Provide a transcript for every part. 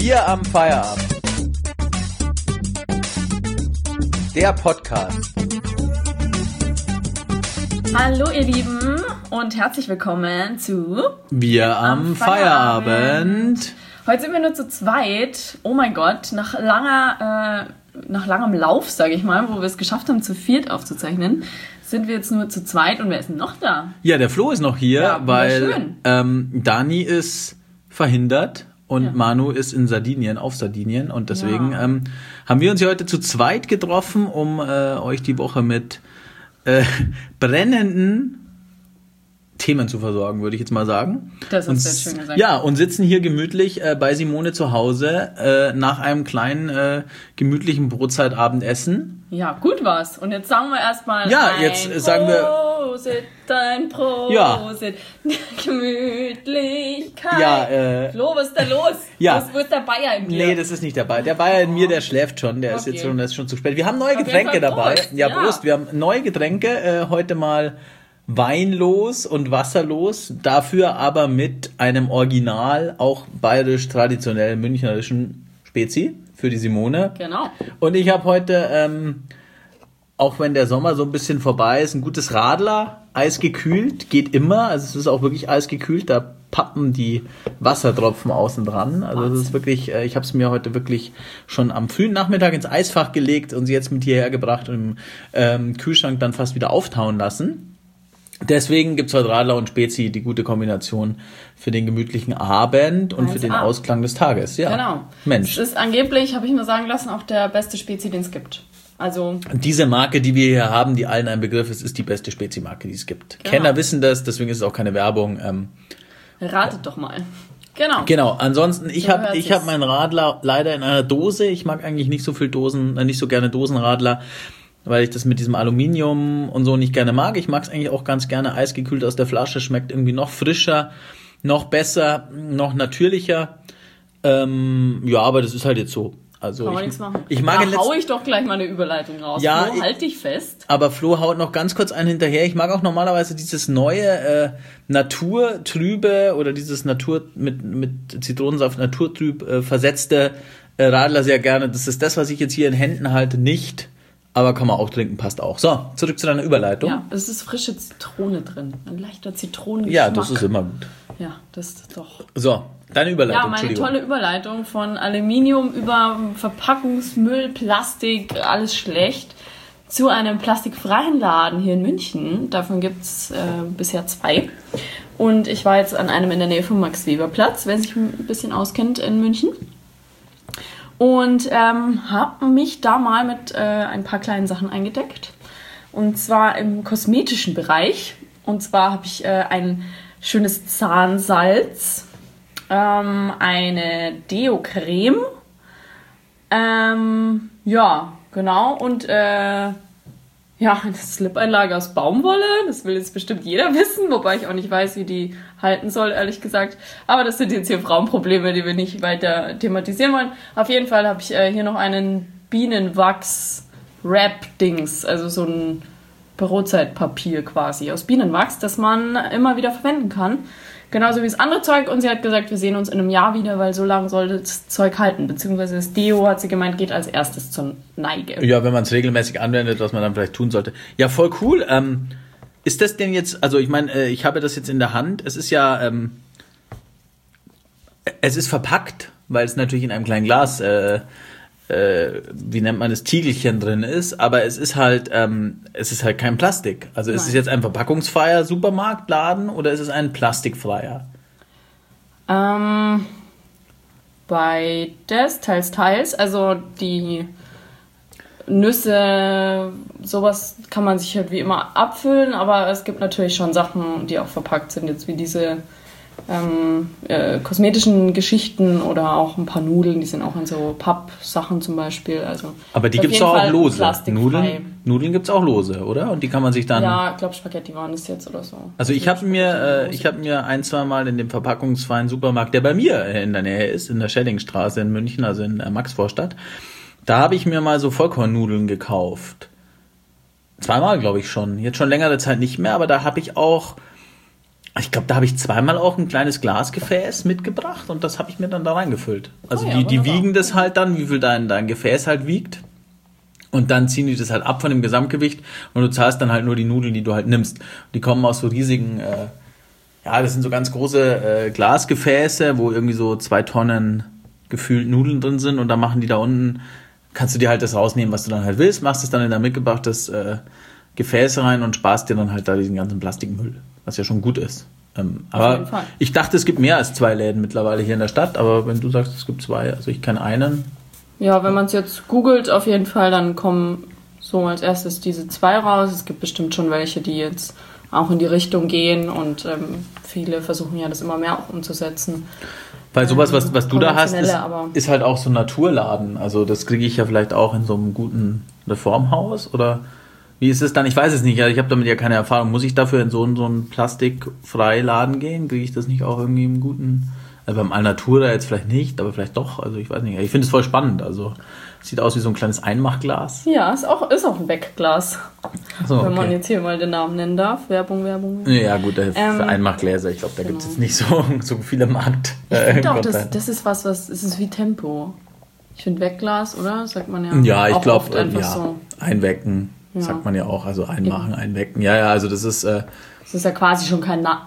Wir am Feierabend. Der Podcast. Hallo ihr Lieben und herzlich willkommen zu Wir am Feierabend. Heute sind wir nur zu zweit. Oh mein Gott, nach langem Lauf, sage ich mal, wo wir es geschafft haben, zu viert aufzuzeichnen, sind wir jetzt nur zu zweit und wer ist denn noch da? Ja, der Flo ist noch hier, Ja, weil Dani ist verhindert und Manu ist in Sardinien, auf Sardinien und deswegen haben wir uns hier heute zu zweit getroffen, um euch die Woche mit brennenden Themen zu versorgen, würde ich jetzt mal sagen. Das hast du jetzt schön gesagt. Ja, und sitzen hier gemütlich bei Simone zu Hause nach einem kleinen gemütlichen Brotzeit-Abendessen. Ja, gut war's. Und jetzt sagen wir erstmal sagen wir ein Prosit, Ja. Gemütlichkeit. Ja, Flo, was ist da los? Ja. Wo ist der Bayer in dir? Nee, das ist nicht dabei. Der Bayer in mir, der schläft schon. Der ist Okay. jetzt schon, das ist schon zu spät. Wir haben neue Auf Getränke jeden Fall dabei. Prost. Ja, Ja. Prost. Wir haben neue Getränke. Heute mal weinlos und wasserlos. Dafür aber mit einem Original, auch bayerisch traditionell münchnerischen Spezi für die Simone. Genau. Und ich habe heute, auch wenn der Sommer so ein bisschen vorbei ist, ein gutes Radler, eisgekühlt, geht immer. Also es ist auch wirklich eisgekühlt, da pappen die Wassertropfen außen dran. Also das ist wirklich, ich habe es mir heute wirklich schon am frühen Nachmittag ins Eisfach gelegt und sie jetzt mit hierher gebracht und im Kühlschrank dann fast wieder auftauen lassen. Deswegen gibt's heute Radler und Spezi, die gute Kombination für den gemütlichen Abend und für den Ausklang des Tages. Ja, Genau. Mensch. Es ist angeblich, habe ich mir sagen lassen, auch der beste Spezi, den es gibt. Also Diese Marke, die wir hier haben, die allen ein Begriff ist, ist die beste Spezi-Marke, die es gibt. Genau. Kenner wissen das, deswegen ist es auch keine Werbung. ratet doch mal. Genau. Genau, ansonsten, ich So habe hört ich sich's. hab meinen Radler leider in einer Dose. Ich mag eigentlich nicht so gerne Dosenradler, weil ich das mit diesem Aluminium und so nicht gerne mag. Ich mag es eigentlich auch ganz gerne eisgekühlt aus der Flasche. Schmeckt irgendwie noch frischer, noch besser, noch natürlicher. Aber das ist halt jetzt so. Also Kann man nichts machen. Ich mag da hau ich doch gleich mal eine Überleitung raus. Ja, Flo, halt dich fest. Aber Flo haut noch ganz kurz einen hinterher. Ich mag auch normalerweise dieses neue naturtrübe oder dieses Natur mit Zitronensaft naturtrüb versetzte Radler sehr gerne. Das ist das, was ich jetzt hier in Händen halte, nicht. Aber kann man auch trinken, passt auch. So, zurück zu deiner Überleitung. Ja, es ist frische Zitrone drin. Ein leichter Zitronengeschmack. Ja, das ist immer gut. Ja, das ist doch... So, deine Überleitung, Ja, meine Entschuldigung. tolle Überleitung von Aluminium über Verpackungsmüll, Plastik, alles schlecht, zu einem plastikfreien Laden hier in München. Davon gibt's bisher 2. Und ich war jetzt an einem in der Nähe vom Max-Weber-Platz, wer sich ein bisschen auskennt in München. Und habe mich da mal mit ein paar kleinen Sachen eingedeckt. Und zwar im kosmetischen Bereich. Und zwar habe ich ein schönes Zahnsalz, eine Deo-Creme, ja, genau, und eine Slip-Einlage aus Baumwolle, das will jetzt bestimmt jeder wissen, wobei ich auch nicht weiß, wie die halten soll, ehrlich gesagt, aber das sind jetzt hier Frauenprobleme, die wir nicht weiter thematisieren wollen. Auf jeden Fall habe ich hier noch einen Bienenwachs-Wrap-Dings, also so ein Bürozeitpapier quasi aus Bienenwachs, das man immer wieder verwenden kann. Genauso wie das andere Zeug. Und sie hat gesagt, wir sehen uns in einem Jahr wieder, weil so lange soll das Zeug halten. Beziehungsweise das Deo, hat sie gemeint, geht als erstes zur Neige. Ja, wenn man es regelmäßig anwendet, was man dann vielleicht tun sollte. Ja, voll cool. Ist das denn jetzt, also ich meine, ich habe das jetzt in der Hand. Es ist ja, es ist verpackt, weil es natürlich in einem kleinen Glas, wie nennt man das, Tiegelchen drin ist, aber es ist halt kein Plastik. Also ist es jetzt ein verpackungsfreier Supermarktladen oder ist es ein plastikfreier? Beides, teils. Also die Nüsse, sowas kann man sich halt wie immer abfüllen, aber es gibt natürlich schon Sachen, die auch verpackt sind, jetzt wie diese kosmetischen Geschichten oder auch ein paar Nudeln, die sind auch in so Pappsachen zum Beispiel. Also aber die gibt es auch lose. Nudeln gibt es auch lose, oder? Und die kann man sich dann... Ja, ich glaube Spaghetti waren das jetzt oder so. Also ich habe mir 1-2 Mal in dem verpackungsfreien Supermarkt, der bei mir in der Nähe ist, in der Schellingstraße in München, also in der Maxvorstadt, da habe ich mir mal so Vollkornnudeln gekauft. 2 Mal, glaube ich schon. Jetzt schon längere Zeit nicht mehr, aber da habe ich auch Ich glaube, da habe ich zweimal auch ein kleines Glasgefäß mitgebracht und das habe ich mir dann da reingefüllt. Also die wiegen das halt dann, wie viel dein Gefäß halt wiegt. Und dann ziehen die das halt ab von dem Gesamtgewicht und du zahlst dann halt nur die Nudeln, die du halt nimmst. Die kommen aus so riesigen, das sind so ganz große Glasgefäße, wo irgendwie so 2 Tonnen gefühlt Nudeln drin sind und dann machen die da unten, kannst du dir halt das rausnehmen, was du dann halt willst, machst es dann in dein mitgebrachtes Gefäß rein und sparst dir dann halt da diesen ganzen Plastikmüll, was ja schon gut ist. Aber ich dachte, es gibt mehr als 2 Läden mittlerweile hier in der Stadt, aber wenn du sagst, es gibt 2, also ich kenne einen. Ja, wenn man es jetzt googelt, auf jeden Fall, dann kommen so als erstes diese 2 raus. Es gibt bestimmt schon welche, die jetzt auch in die Richtung gehen und viele versuchen ja das immer mehr auch umzusetzen. Weil sowas, was du da hast, ist halt auch so ein Naturladen. Also das kriege ich ja vielleicht auch in so einem guten Reformhaus oder wie ist es dann? Ich weiß es nicht. Ich habe damit ja keine Erfahrung. Muss ich dafür in so einen Plastikfreiladen gehen? Kriege ich das nicht auch irgendwie im guten... Also beim Alnatura jetzt vielleicht nicht, aber vielleicht doch. Also ich weiß nicht. Ich finde es voll spannend. Also sieht aus wie so ein kleines Einmachglas. Ja, ist auch ein Wegglas. So, okay. Wenn man jetzt hier mal den Namen nennen darf. Werbung. Ja gut, für Einmachgläser. Ich glaube, da gibt es jetzt nicht so viele Markt. Ich finde auch, das ist was es ist wie Tempo. Ich finde Wegglas, oder? Sagt man ja. Ja, ich glaube, so. Einwecken. Ja. Sagt man ja auch, also einmachen, einwecken. Ja, also das ist... das ist ja quasi schon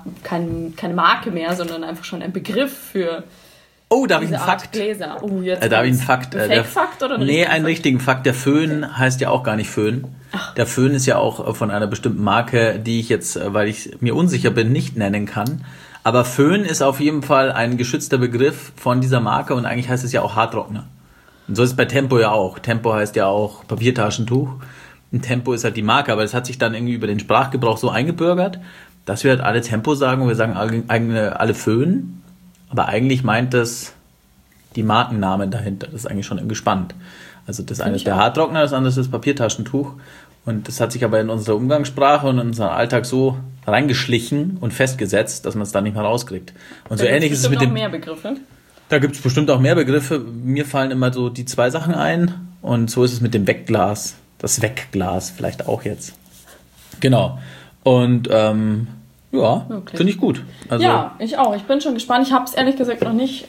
keine Marke mehr, sondern einfach schon ein Begriff für darf ich einen Fakt? Gläser. Darf ich einen Fakt? Ein Fake-Fakt oder einen richtigen Fakt. Der Föhn heißt ja auch gar nicht Föhn. Ach. Der Föhn ist ja auch von einer bestimmten Marke, die ich jetzt, weil ich mir unsicher bin, nicht nennen kann. Aber Föhn ist auf jeden Fall ein geschützter Begriff von dieser Marke und eigentlich heißt es ja auch Haartrockner. Und so ist es bei Tempo ja auch. Tempo heißt ja auch Papiertaschentuch. Ein Tempo ist halt die Marke, aber das hat sich dann irgendwie über den Sprachgebrauch so eingebürgert, dass wir halt alle Tempo sagen und wir sagen alle Föhn, aber eigentlich meint das die Markennamen dahinter. Das ist eigentlich schon irgendwie spannend. Also das eine ist der Haartrockner, das andere ist das Papiertaschentuch und das hat sich aber in unserer Umgangssprache und in unserem Alltag so reingeschlichen und festgesetzt, dass man es dann nicht mehr rauskriegt. Und so ähnlich ist es mit dem... mehr Begriffe. Da gibt es bestimmt auch mehr Begriffe. Mir fallen immer so die 2 Sachen ein und so ist es mit dem Wegglas. Das Wegglas vielleicht auch jetzt. Genau. Und finde ich gut. Also, ja, ich auch. Ich bin schon gespannt. Ich habe es ehrlich gesagt noch nicht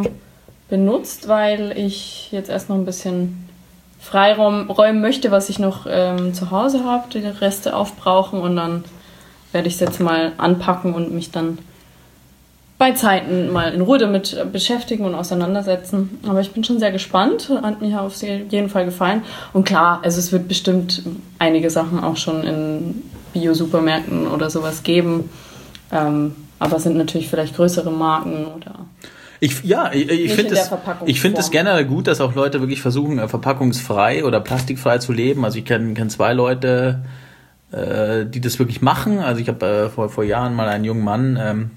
benutzt, weil ich jetzt erst noch ein bisschen freiräumen möchte, was ich noch zu Hause habe, die Reste aufbrauchen und dann werde ich es jetzt mal anpacken und mich dann bei Zeiten mal in Ruhe damit beschäftigen und auseinandersetzen. Aber ich bin schon sehr gespannt. Hat mir auf jeden Fall gefallen. Und klar, also es wird bestimmt einige Sachen auch schon in Bio-Supermärkten oder sowas geben. Aber es sind natürlich vielleicht größere Marken oder... Ich finde es generell gut, dass auch Leute wirklich versuchen, verpackungsfrei oder plastikfrei zu leben. Also ich kenn 2 Leute, die das wirklich machen. Also ich habe vor Jahren mal einen jungen Mann...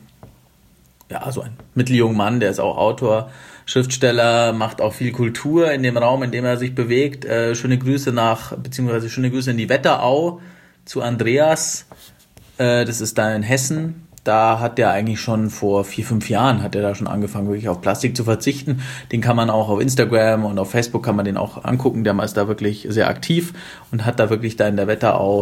so ein mitteljungen Mann, der ist auch Autor, Schriftsteller, macht auch viel Kultur in dem Raum, in dem er sich bewegt. Schöne Grüße in die Wetterau zu Andreas. Das ist da in Hessen. Da hat der eigentlich schon vor 4-5 Jahren hat er da schon angefangen, wirklich auf Plastik zu verzichten. Den kann man auch auf Instagram und auf Facebook kann man den auch angucken. Der ist da wirklich sehr aktiv und hat da wirklich da in der Wetterau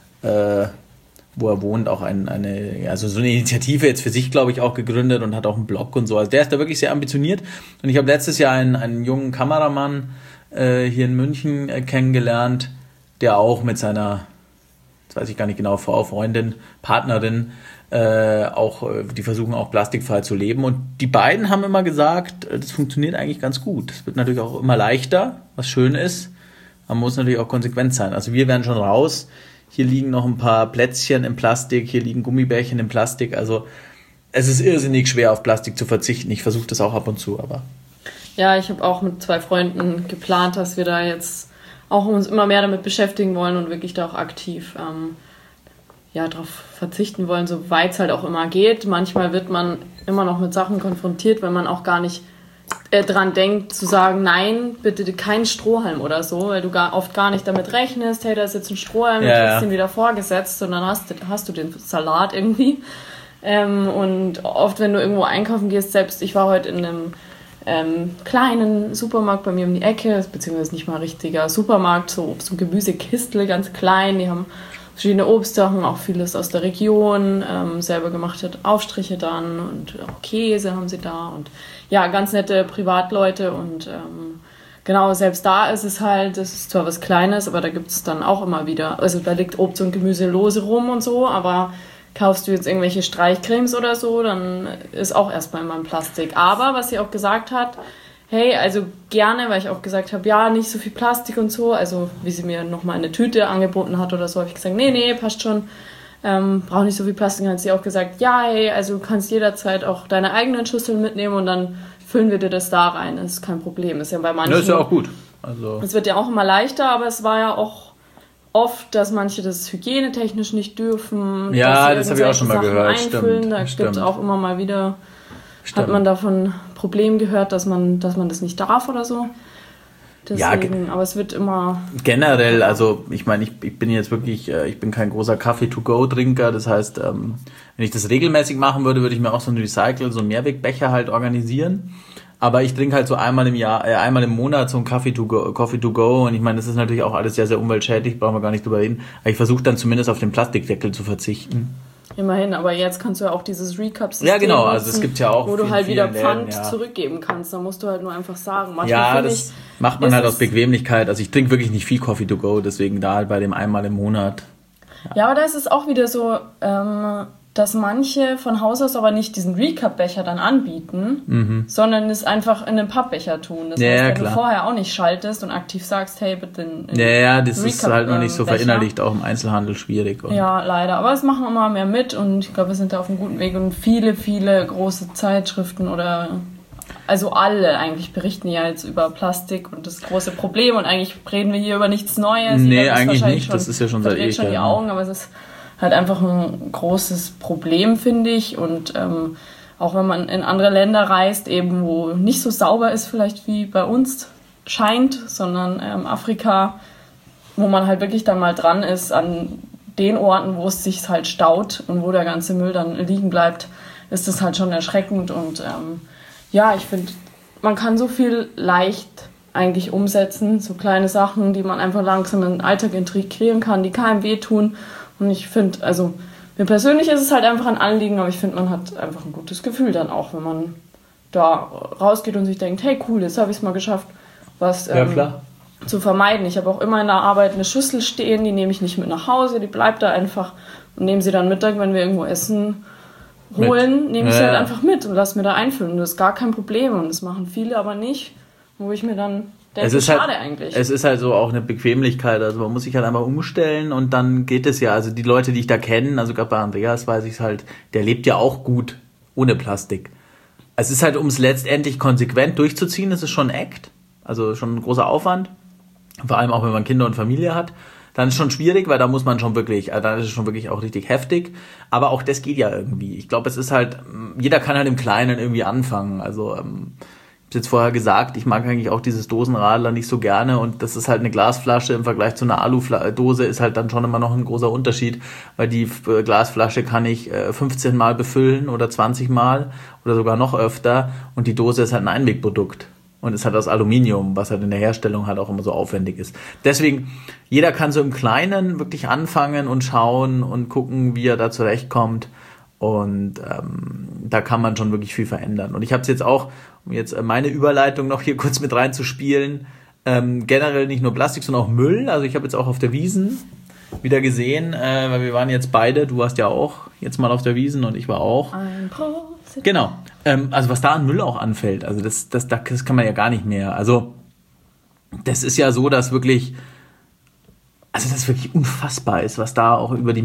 wo er wohnt, auch so eine Initiative jetzt für sich, glaube ich, auch gegründet und hat auch einen Blog und so. Also der ist da wirklich sehr ambitioniert. Und ich habe letztes Jahr einen jungen Kameramann hier in München kennengelernt, der auch mit seiner, das weiß ich gar nicht genau, Frau, Freundin, Partnerin, die versuchen auch plastikfrei zu leben. Und die beiden haben immer gesagt, das funktioniert eigentlich ganz gut. Es wird natürlich auch immer leichter, was schön ist. Man muss natürlich auch konsequent sein. Also wir werden schon raus. Hier liegen noch ein paar Plätzchen in Plastik, hier liegen Gummibärchen in Plastik. Also es ist irrsinnig schwer, auf Plastik zu verzichten. Ich versuche das auch ab und zu, aber... Ja, ich habe auch mit 2 Freunden geplant, dass wir da jetzt auch uns immer mehr damit beschäftigen wollen und wirklich da auch aktiv darauf verzichten wollen, soweit es halt auch immer geht. Manchmal wird man immer noch mit Sachen konfrontiert, wenn man auch gar nicht dran denkt, zu sagen, nein, bitte kein Strohhalm oder so, weil du oft gar nicht damit rechnest, hey, da ist jetzt ein Strohhalm, du hast den wieder vorgesetzt und dann hast du den Salat irgendwie. Und oft, wenn du irgendwo einkaufen gehst, selbst ich war heute in einem kleinen Supermarkt bei mir um die Ecke, beziehungsweise nicht mal ein richtiger Supermarkt, so Gemüsekistel, ganz klein, die haben verschiedene Obstsachen, auch vieles aus der Region, selber gemachte Aufstriche dann und auch Käse haben sie da und ja, ganz nette Privatleute und genau, selbst da ist es halt, das ist zwar was Kleines, aber da gibt es dann auch immer wieder, also da liegt Obst und Gemüse lose rum und so, aber kaufst du jetzt irgendwelche Streichcremes oder so, dann ist auch erstmal immer ein Plastik. Aber was sie auch gesagt hat, hey, also gerne, weil ich auch gesagt habe, ja, nicht so viel Plastik und so, also wie sie mir nochmal eine Tüte angeboten hat oder so, habe ich gesagt, nee, passt schon, brauche nicht so viel Plastik. Dann hat sie auch gesagt, ja, hey, also du kannst jederzeit auch deine eigenen Schüsseln mitnehmen und dann füllen wir dir das da rein, das ist kein Problem. Ist ja bei manchen. Das ist ja auch gut. Also es wird ja auch immer leichter, aber es war ja auch oft, dass manche das hygienetechnisch nicht dürfen. Ja, das habe ich auch schon mal Sachen gehört. Einfüllen. Stimmt, da gibt es auch immer mal wieder, Stimmt. hat man davon Problem gehört, dass man das nicht darf oder so. Deswegen, ja, aber es wird immer... Generell, also ich meine, ich bin jetzt wirklich, ich bin kein großer Kaffee-to-go-Trinker, das heißt, wenn ich das regelmäßig machen würde, würde ich mir auch so einen so einen Mehrwegbecher halt organisieren. Aber ich trinke halt so einmal im Monat so einen Coffee to go und ich meine, das ist natürlich auch alles sehr, sehr umweltschädlich, brauchen wir gar nicht drüber reden. Aber ich versuche dann zumindest auf den Plastikdeckel zu verzichten. Immerhin, aber jetzt kannst du ja auch dieses Recap-System ja, genau, nutzen, also es gibt ja auch wo du halt wieder Pfand Läden, zurückgeben kannst. Da musst du halt nur einfach sagen. Manchmal ja, das macht man halt aus Bequemlichkeit. Also ich trinke wirklich nicht viel Coffee to go, deswegen da halt bei dem einmal im Monat. Ja, aber da ist es auch wieder so, dass manche von Haus aus aber nicht diesen Recap-Becher dann anbieten, sondern es einfach in einen Pappbecher tun. Das heißt, wenn du vorher auch nicht schaltest und aktiv sagst, hey, bitte das ist halt noch nicht so verinnerlicht, auch im Einzelhandel schwierig. Ja, leider. Aber es machen immer mehr mit und ich glaube, wir sind da auf einem guten Weg und viele, viele große Zeitschriften oder... Also alle eigentlich berichten ja jetzt über Plastik und das große Problem und eigentlich reden wir hier über nichts Neues. Nee, eigentlich nicht. Das ist ja schon seit Ewigkeiten. Schon die Augen, aber es ist halt einfach ein großes Problem, finde ich. Und auch wenn man in andere Länder reist, eben wo nicht so sauber ist vielleicht wie bei uns scheint, sondern Afrika, wo man halt wirklich dann mal dran ist an den Orten, wo es sich halt staut und wo der ganze Müll dann liegen bleibt, ist das halt schon erschreckend und ja, ich finde, man kann so viel leicht eigentlich umsetzen, so kleine Sachen, die man einfach langsam in den Alltag integrieren kann, die keinem wehtun. Und ich finde, also mir persönlich ist es halt einfach ein Anliegen, aber ich finde, man hat einfach ein gutes Gefühl dann auch, wenn man da rausgeht und sich denkt, hey cool, jetzt habe ich es mal geschafft, was zu vermeiden. Ich habe auch immer in der Arbeit eine Schüssel stehen, die nehme ich nicht mit nach Hause, die bleibt da einfach und nehme sie dann Mittag, wenn wir irgendwo essen, nehme ich sie halt einfach mit und lass mir da einfüllen. Das ist gar kein Problem und das machen viele aber nicht, wo ich mir dann denke, schade eigentlich. Es ist halt so auch eine Bequemlichkeit, also man muss sich halt einmal umstellen und dann geht es ja. Also die Leute, die ich da kenne, also gerade bei Andreas weiß ich es halt, der lebt ja auch gut ohne Plastik. Es ist halt, um es letztendlich konsequent durchzuziehen, das ist schon ein Act, also schon ein großer Aufwand, vor allem auch wenn man Kinder und Familie hat. Dann ist es schon schwierig, weil da muss man schon wirklich, dann ist es schon wirklich auch richtig heftig. Aber auch das geht ja irgendwie. Ich glaube, es ist halt, jeder kann halt im Kleinen irgendwie anfangen. Also, ich habe jetzt vorher gesagt, ich mag eigentlich auch dieses Dosenradler nicht so gerne und das ist halt eine Glasflasche im Vergleich zu einer Aludose ist halt dann schon immer noch ein großer Unterschied, weil die Glasflasche kann ich 15 Mal befüllen oder 20 Mal oder sogar noch öfter und die Dose ist halt ein Einwegprodukt. Und es hat aus Aluminium, was halt in der Herstellung halt auch immer so aufwendig ist. Deswegen, jeder kann so im Kleinen wirklich anfangen und schauen und gucken, wie er da zurechtkommt. Und da kann man schon wirklich viel verändern. Und ich habe es jetzt auch, um jetzt meine Überleitung noch hier kurz mit reinzuspielen, generell nicht nur Plastik, sondern auch Müll. Also ich habe jetzt auch auf der Wiesn wieder gesehen, weil wir waren jetzt beide, du warst ja auch jetzt mal auf der Wiesn und ich war auch. Genau. Also was da an Müll auch anfällt, also das kann man ja gar nicht mehr. Also das ist ja so, dass wirklich, also das wirklich unfassbar ist, was da auch über die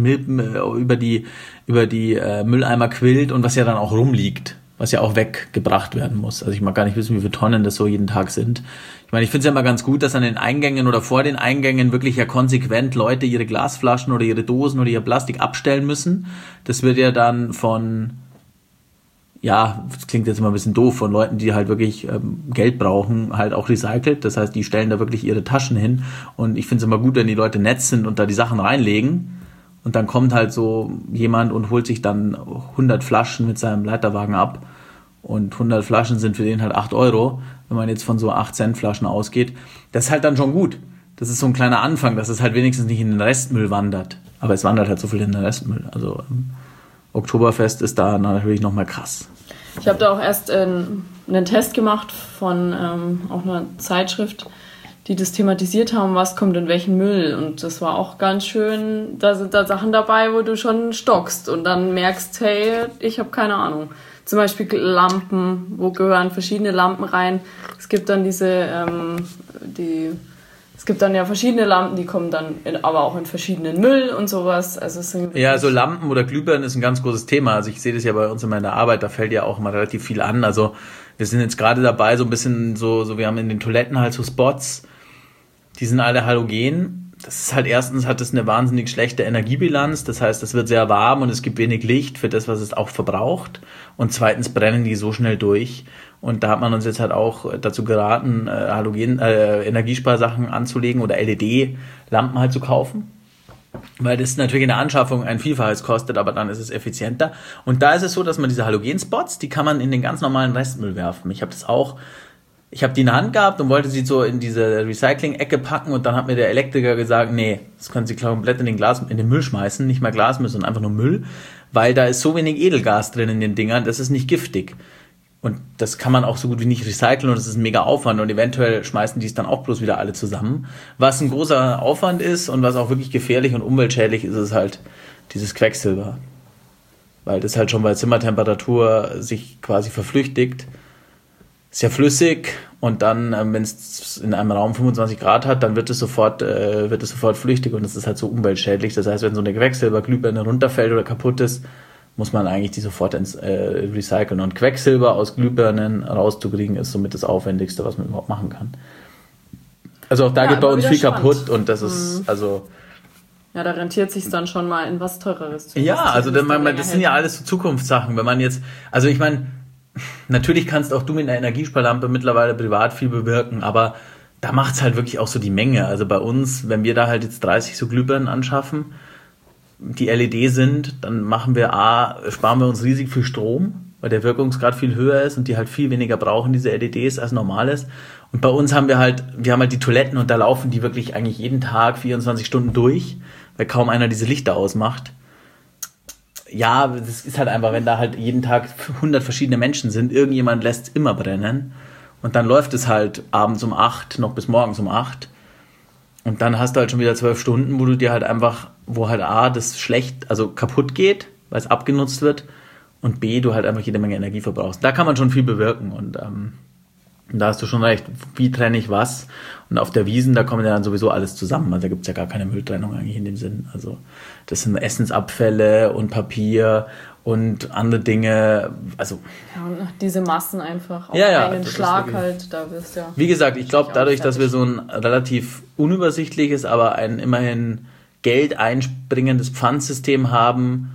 Mülleimer quillt und was ja dann auch rumliegt, was ja auch weggebracht werden muss. Also ich mag gar nicht wissen, wie viele Tonnen das so jeden Tag sind. Ich meine, ich finde es ja immer ganz gut, dass an den Eingängen oder vor den Eingängen wirklich ja konsequent Leute ihre Glasflaschen oder ihre Dosen oder ihr Plastik abstellen müssen. Das wird ja dann von, ja, das klingt jetzt immer ein bisschen doof, von Leuten, die halt wirklich Geld brauchen, halt auch recycelt. Das heißt, die stellen da wirklich ihre Taschen hin. Und ich finde es immer gut, wenn die Leute nett sind und da die Sachen reinlegen. Und dann kommt halt so jemand und holt sich dann 100 Flaschen mit seinem Leiterwagen ab. Und 100 Flaschen sind für den halt 8 Euro, wenn man jetzt von so 8-Cent Flaschen ausgeht. Das ist halt dann schon gut. Das ist so ein kleiner Anfang, dass es halt wenigstens nicht in den Restmüll wandert. Aber es wandert halt so viel in den Restmüll. Also Oktoberfest ist da natürlich nochmal krass. Ich habe da auch erst einen Test gemacht von auch einer Zeitschrift, die das thematisiert haben, was kommt in welchen Müll. Und das war auch ganz schön, da sind da Sachen dabei, wo du schon stockst und dann merkst, hey, ich habe keine Ahnung. Zum Beispiel Lampen, wo gehören verschiedene Lampen rein. Es gibt dann es gibt dann ja verschiedene Lampen, die kommen dann aber auch in verschiedenen Müll und sowas. Also so Lampen oder Glühbirnen ist ein ganz großes Thema. Also ich sehe das ja bei uns in meiner Arbeit, da fällt ja auch immer relativ viel an. Also wir sind jetzt gerade dabei, so ein bisschen so wir haben in den Toiletten halt so Spots, die sind alle halogen. Das ist halt erstens hat es eine wahnsinnig schlechte Energiebilanz. Das heißt, es wird sehr warm und es gibt wenig Licht für das, was es auch verbraucht. Und zweitens brennen die so schnell durch. Und da hat man uns jetzt halt auch dazu geraten, Energiesparsachen anzulegen oder LED-Lampen halt zu kaufen. Weil das natürlich in der Anschaffung ein Vielfaches kostet, aber dann ist es effizienter. Und da ist es so, dass man diese Halogenspots, die kann man in den ganz normalen Restmüll werfen. Ich habe die in der Hand gehabt und wollte sie so in diese Recycling-Ecke packen und dann hat mir der Elektriker gesagt, nee, das können Sie komplett in den Müll schmeißen, nicht mal Glasmüll, sondern einfach nur Müll, weil da ist so wenig Edelgas drin in den Dingern, das ist nicht giftig. Und das kann man auch so gut wie nicht recyceln und das ist ein mega Aufwand und eventuell schmeißen die es dann auch bloß wieder alle zusammen. Was ein großer Aufwand ist und was auch wirklich gefährlich und umweltschädlich ist, ist halt dieses Quecksilber. Weil das halt schon bei Zimmertemperatur sich quasi verflüchtigt. Ist ja flüssig und dann, wenn es in einem Raum 25 Grad hat, dann wird es sofort flüchtig und das ist halt so umweltschädlich. Das heißt, wenn so eine Quecksilberglühbirne runterfällt oder kaputt ist, muss man eigentlich die sofort ins recyceln. Und Quecksilber aus Glühbirnen rauszukriegen, ist somit das Aufwendigste, was man überhaupt machen kann. Also auch da geht bei uns viel kaputt und das ist, also... Ja, da rentiert sich dann schon mal in was Teureres zu investieren. Ja, also das sind ja alles so Zukunftssachen. Wenn man jetzt, also ich meine, natürlich kannst auch du mit einer Energiesparlampe mittlerweile privat viel bewirken, aber da macht's halt wirklich auch so die Menge. Also bei uns, wenn wir da halt jetzt 30 so Glühbirnen anschaffen, die LED sind, dann sparen wir uns riesig viel Strom, weil der Wirkungsgrad viel höher ist und die halt viel weniger brauchen, diese LEDs, als normales. Und bei uns haben wir haben halt die Toiletten und da laufen die wirklich eigentlich jeden Tag 24 Stunden durch, weil kaum einer diese Lichter ausmacht. Ja, das ist halt einfach, wenn da halt jeden Tag 100 verschiedene Menschen sind, irgendjemand lässt es immer brennen und dann läuft es halt abends um 8 noch bis morgens um 8 und dann hast du halt schon wieder 12 Stunden, wo du dir halt einfach, wo halt A, das schlecht, also kaputt geht, weil es abgenutzt wird und B, du halt einfach jede Menge Energie verbrauchst. Da kann man schon viel bewirken und da hast du schon recht, wie trenne ich was? Und auf der Wiesn, da kommt ja dann sowieso alles zusammen. Also da gibt's ja gar keine Mülltrennung eigentlich in dem Sinn. Also das sind Essensabfälle und Papier und andere Dinge. Also ja, und diese Massen einfach auf einen Schlag halt, da wirst du ja... Wie gesagt, ich glaube, dadurch, dass wir so ein relativ unübersichtliches, aber ein immerhin Geld einspringendes Pfandsystem haben,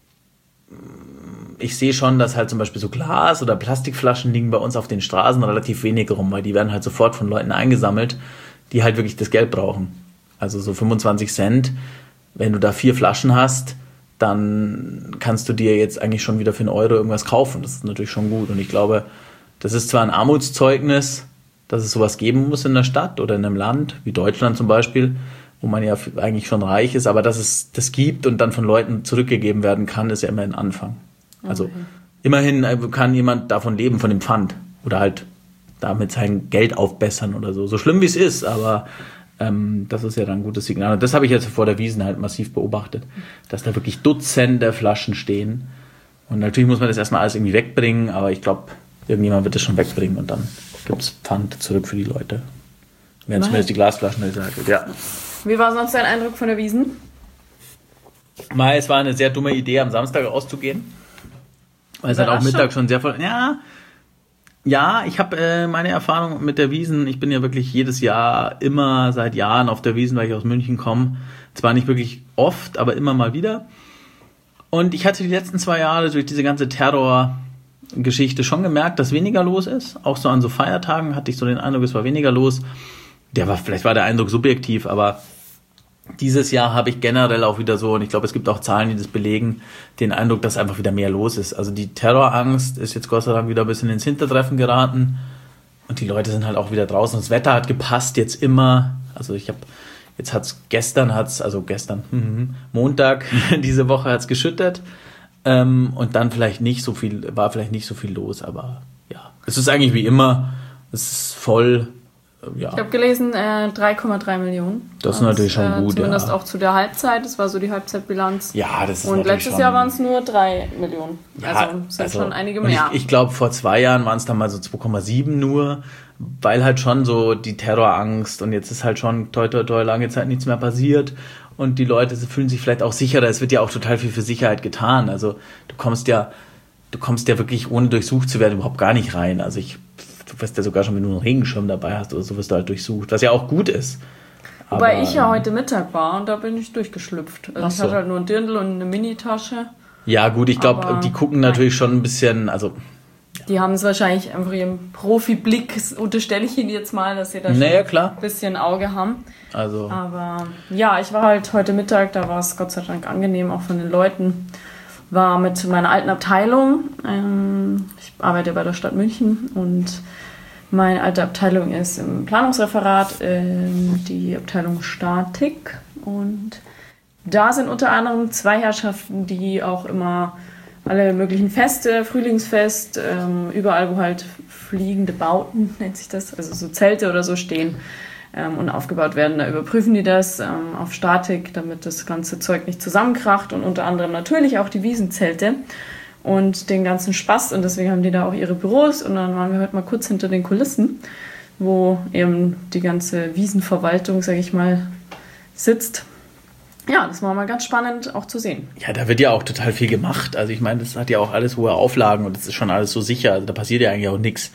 ich sehe schon, dass halt zum Beispiel so Glas- oder Plastikflaschen liegen bei uns auf den Straßen relativ wenig rum, weil die werden halt sofort von Leuten eingesammelt, die halt wirklich das Geld brauchen. Also so 25 Cent, wenn du da 4 Flaschen hast, dann kannst du dir jetzt eigentlich schon wieder für 1 Euro irgendwas kaufen. Das ist natürlich schon gut. Und ich glaube, das ist zwar ein Armutszeugnis, dass es sowas geben muss in der Stadt oder in einem Land, wie Deutschland zum Beispiel, wo man ja eigentlich schon reich ist, aber dass es das gibt und dann von Leuten zurückgegeben werden kann, ist ja immer ein Anfang. Also immerhin kann jemand davon leben, von dem Pfand. Oder halt damit sein Geld aufbessern oder so. So schlimm wie es ist, aber das ist ja dann ein gutes Signal. Und das habe ich jetzt vor der Wiesn halt massiv beobachtet, dass da wirklich Dutzende Flaschen stehen. Und natürlich muss man das erstmal alles irgendwie wegbringen, aber ich glaube, irgendjemand wird das schon wegbringen und dann gibt es Pfand zurück für die Leute. Werden zumindest die Glasflaschen recycelt, ja. Wie war sonst dein Eindruck von der Wiesn? Es war eine sehr dumme Idee, am Samstag auszugehen. Weil es halt auch Mittag schon sehr voll... Ja, ich habe meine Erfahrung mit der Wiesn. Ich bin ja wirklich jedes Jahr immer seit Jahren auf der Wiesn, weil ich aus München komme. Zwar nicht wirklich oft, aber immer mal wieder. Und ich hatte die letzten 2 Jahre durch diese ganze Terrorgeschichte schon gemerkt, dass weniger los ist. Auch so an so Feiertagen hatte ich so den Eindruck, es war weniger los. Vielleicht war der Eindruck subjektiv, aber dieses Jahr habe ich generell auch wieder so, und ich glaube, es gibt auch Zahlen, die das belegen, den Eindruck, dass einfach wieder mehr los ist. Also die Terrorangst ist jetzt Gott sei Dank wieder ein bisschen ins Hintertreffen geraten und die Leute sind halt auch wieder draußen. Das Wetter hat gepasst jetzt immer. Also ich habe Montag diese Woche hat's geschüttet. Und dann war vielleicht nicht so viel los, aber ja. Es ist eigentlich wie immer, es ist voll, ja. Ich habe gelesen, 3,3 Millionen. Das ist natürlich schon gut, zumindest ja. auch zu der Halbzeit, das war so die Halbzeitbilanz. Ja, das ist und natürlich letztes Jahr waren es nur 3 Millionen. Ja, sind schon einige mehr. Ich glaube, vor 2 Jahren waren es dann mal so 2,7 nur, weil halt schon so die Terrorangst und jetzt ist halt schon toi lange Zeit nichts mehr passiert und die Leute fühlen sich vielleicht auch sicherer. Es wird ja auch total viel für Sicherheit getan. Also du kommst ja wirklich, ohne durchsucht zu werden, überhaupt gar nicht rein. Also du wirst ja sogar schon, wenn du einen Regenschirm dabei hast oder so, wirst du halt durchsucht, was ja auch gut ist. Wobei ich ja heute Mittag war und da bin ich durchgeschlüpft. Also so. Ich hatte halt nur ein Dirndl und eine Minitasche. Ja gut, ich glaube, die gucken natürlich schon ein bisschen, also... Die haben es wahrscheinlich einfach ihrem Profiblick, unterstelle ich ihnen jetzt mal, dass sie da schon ein bisschen Auge haben. Also. Aber ja, ich war halt heute Mittag, da war es Gott sei Dank angenehm, auch von den Leuten. War mit meiner alten Abteilung. Ich arbeite bei der Stadt München und meine alte Abteilung ist im Planungsreferat, die Abteilung Statik. Und da sind unter anderem 2 Herrschaften, die auch immer alle möglichen Feste, Frühlingsfest, überall, wo halt fliegende Bauten, nennt sich das, also so Zelte oder so stehen und aufgebaut werden. Da überprüfen die das auf Statik, damit das ganze Zeug nicht zusammenkracht und unter anderem natürlich auch die Wiesenzelte und den ganzen Spaß und deswegen haben die da auch ihre Büros und dann waren wir heute mal kurz hinter den Kulissen, wo eben die ganze Wiesenverwaltung, sage ich mal, sitzt. Ja, das war mal ganz spannend auch zu sehen. Ja, da wird ja auch total viel gemacht. Also ich meine, das hat ja auch alles hohe Auflagen und das ist schon alles so sicher. Also da passiert ja eigentlich auch nichts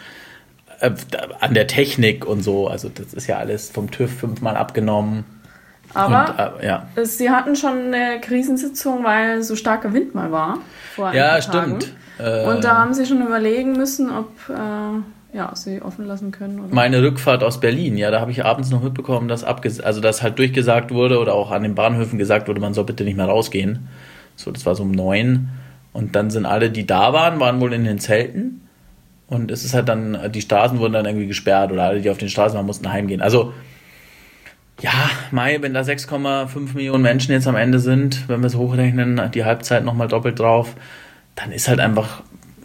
an der Technik und so. Also das ist ja alles vom TÜV 5-mal abgenommen. Aber sie hatten schon eine Krisensitzung, weil so starker Wind mal war. Vor ein paar Tagen. Stimmt. Und da haben sie schon überlegen müssen, ob sie offen lassen können. Oder? Meine Rückfahrt aus Berlin, da habe ich abends noch mitbekommen, dass dass halt durchgesagt wurde oder auch an den Bahnhöfen gesagt wurde, man soll bitte nicht mehr rausgehen. So, das war so um 9. Und dann sind alle, die da waren wohl in den Zelten. Und es ist halt dann, die Straßen wurden dann irgendwie gesperrt oder alle, die auf den Straßen waren, mussten heimgehen. Also, ja, wenn da 6,5 Millionen Menschen jetzt am Ende sind, wenn wir es hochrechnen, die Halbzeit nochmal doppelt drauf, dann ist halt einfach...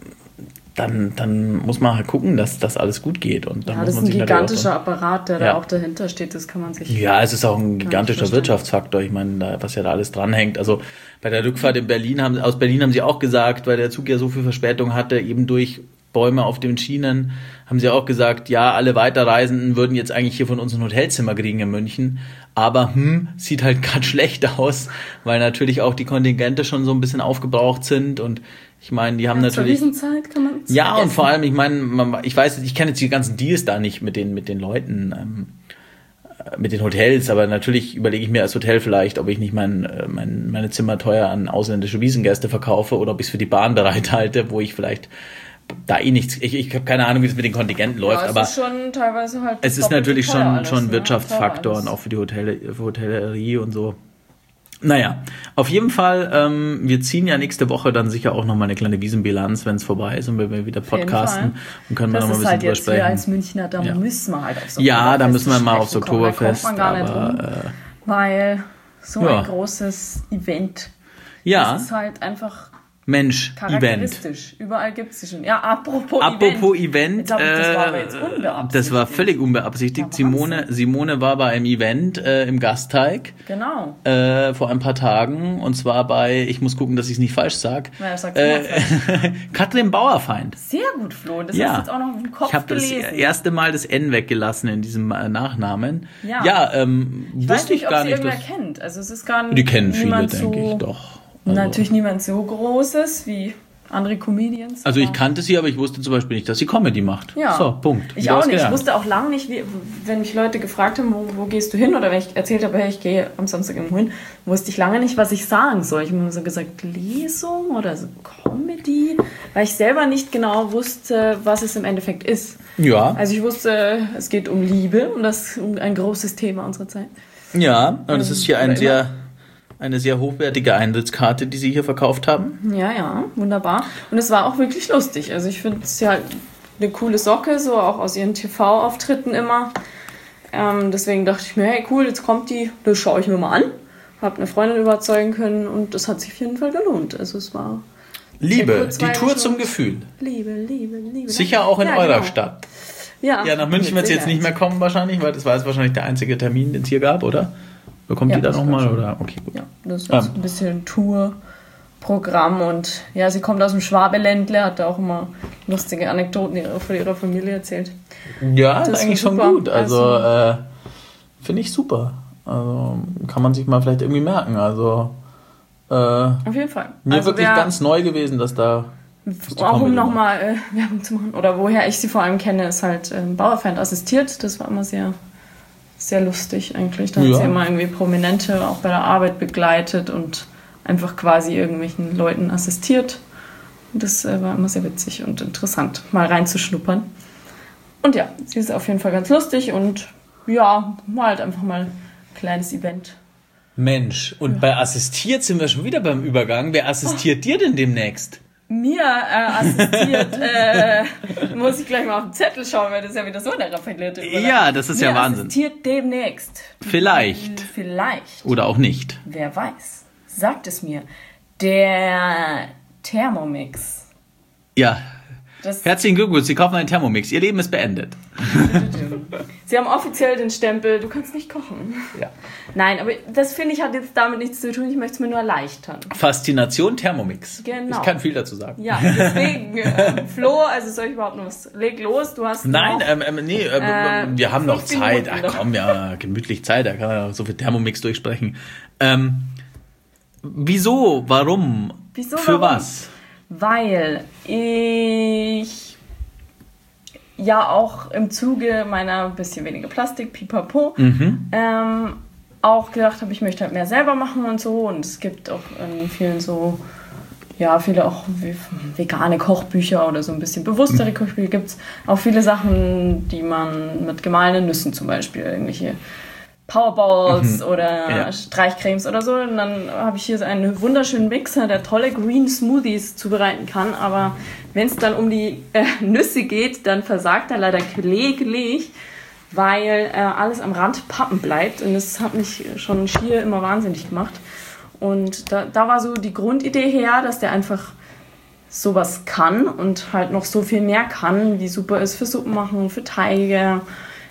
Dann muss man halt gucken, dass das alles gut geht. Und dann muss das ist man ein gigantischer Apparat, der da auch dahinter steht, das kann man sich... Ja, es ist auch ein gigantischer Wirtschaftsfaktor, ich meine, was ja da alles dranhängt. Also bei der Rückfahrt aus Berlin haben sie auch gesagt, weil der Zug ja so viel Verspätung hatte, eben durch Bäume auf den Schienen, haben sie auch gesagt, ja, alle Weiterreisenden würden jetzt eigentlich hier von uns ein Hotelzimmer kriegen in München, aber sieht halt gerade schlecht aus, weil natürlich auch die Kontingente schon so ein bisschen aufgebraucht sind und ich meine, die haben natürlich... Zur Riesenzeit kann man es vergessen. Und vor allem, ich meine, ich kenne jetzt die ganzen Deals da nicht mit den Leuten, mit den Hotels, aber natürlich überlege ich mir als Hotel vielleicht, ob ich nicht meine Zimmer teuer an ausländische Wiesengäste verkaufe oder ob ich es für die Bahn bereithalte, wo ich vielleicht da nichts... Ich habe keine Ahnung, wie es mit den Kontingenten läuft, aber... Es ist schon teilweise halt... Es ist natürlich schon ein Wirtschaftsfaktor und alles. auch für die Hotellerie und so. Naja, auf jeden Fall, wir ziehen ja nächste Woche dann sicher auch nochmal eine kleine Wiesenbilanz, wenn es vorbei ist und wir wieder podcasten und können wir nochmal ein bisschen drüber sprechen. Wir als Münchner, da müssen wir halt aufs Oktoberfest. Ja, da müssen wir mal aufs Oktoberfest. Da kommt man gar nicht rum, weil so ein großes Event, das ist halt einfach charakteristisch. Event. Überall gibt es sie schon. Ja, apropos Event. Das war aber jetzt unbeabsichtigt. Das war völlig unbeabsichtigt. Simone war bei einem Event im Gasteig. Genau. Vor ein paar Tagen. Und zwar bei, ich muss gucken, dass ich es nicht falsch sage. Katrin Bauerfeind. Sehr gut, Flo. Das hast du jetzt auch noch im Kopf gelesen. Ich habe das erste Mal das N weggelassen in diesem Nachnamen. Wusste ich gar nicht. Ob sie irgendwer kennt. Also es ist gar nicht. Die kennen viele, denke ich, doch. Also natürlich niemand so Großes wie andere Comedians. Also ich kannte sie, aber ich wusste zum Beispiel nicht, dass sie Comedy macht. Ja. So, Punkt. Ich auch nicht. Ich wusste auch lange nicht, wenn mich Leute gefragt haben, wo gehst du hin? Oder wenn ich erzählt habe, hey, ich gehe am Samstag irgendwo hin, wusste ich lange nicht, was ich sagen soll. Ich habe immer so gesagt, Lesung oder so Comedy, weil ich selber nicht genau wusste, was es im Endeffekt ist. Ja. Also ich wusste, es geht um Liebe und das ist ein großes Thema unserer Zeit. Ja, und es ist hier eine sehr hochwertige Eintrittskarte, die sie hier verkauft haben. Ja, wunderbar. Und es war auch wirklich lustig. Also ich finde es ja eine coole Socke, so auch aus ihren TV-Auftritten immer. Deswegen dachte ich mir, hey cool, jetzt kommt die, das schaue ich mir mal an. Habe eine Freundin überzeugen können und das hat sich auf jeden Fall gelohnt. Also es war... Liebe, die Tour zum Gefühl. Liebe. Sicher auch in eurer genau. Stadt. Ja, Ja, nach München wird sie jetzt nicht mehr kommen wahrscheinlich, weil das war jetzt wahrscheinlich der einzige Termin, den es hier gab, oder? Bekommt die da nochmal, oder? Okay, gut. Ja, das ist ein bisschen Tourprogramm und ja, sie kommt aus dem Schwabeländle, hat da auch immer lustige Anekdoten von ihrer Familie erzählt. Ja, das ist eigentlich schon super. gut. Also, finde ich super. Also, kann man sich mal vielleicht irgendwie merken. Also, auf jeden Fall. Mir also wirklich ganz neu gewesen, dass da... Auch um nochmal Werbung zu machen, oder woher ich sie vor allem kenne, ist halt Bauerfeind assistiert. Das war immer sehr, sehr lustig eigentlich. Da hat sie immer irgendwie Prominente auch bei der Arbeit begleitet und einfach quasi irgendwelchen Leuten assistiert. Und das war immer sehr witzig und interessant, mal reinzuschnuppern. Und ja, sie ist auf jeden Fall ganz lustig und ja, war halt einfach mal ein kleines Event. Mensch, und bei assistiert sind wir schon wieder beim Übergang. Wer assistiert dir denn demnächst? Mir assistiert, muss ich gleich mal auf den Zettel schauen, weil das ist ja wieder so eine raffinierte Überleitung. Ja, das ist ja Wahnsinn. Assistiert demnächst. Vielleicht. Oder auch nicht. Wer weiß. Sagt es mir. Der Thermomix. Ja. Herzlichen Glückwunsch, Sie kaufen einen Thermomix. Ihr Leben ist beendet. Sie haben offiziell den Stempel, du kannst nicht kochen. Ja. Nein, aber das finde ich hat jetzt damit nichts zu tun. Ich möchte es mir nur erleichtern. Faszination Thermomix. Genau. Ich kann viel dazu sagen. Ja, deswegen, Flo, also soll ich überhaupt noch was? Leg los, du hast Nein, wir haben noch Zeit. Minuten Ach komm, ja, gemütlich Zeit. Da kann man ja so viel Thermomix durchsprechen. Wieso? Warum? Für was? Weil ich ja auch im Zuge meiner bisschen weniger Plastik, pipapo, auch gedacht habe, ich möchte halt mehr selber machen und so. Und es gibt auch in vielen so, ja, viele auch vegane Kochbücher oder so ein bisschen bewusstere Kochbücher. Gibt es auch viele Sachen, die man mit gemahlenen Nüssen zum Beispiel, irgendwelche Powerballs oder Streichcremes oder so. Und dann habe ich hier so einen wunderschönen Mixer, der tolle Green Smoothies zubereiten kann. Aber wenn es dann um die Nüsse geht, dann versagt er leider kläglich, weil alles am Rand pappen bleibt. Und das hat mich schon schier immer wahnsinnig gemacht. Und da war so die Grundidee her, dass der einfach sowas kann und halt noch so viel mehr kann, wie super ist für Suppen machen, für Teige,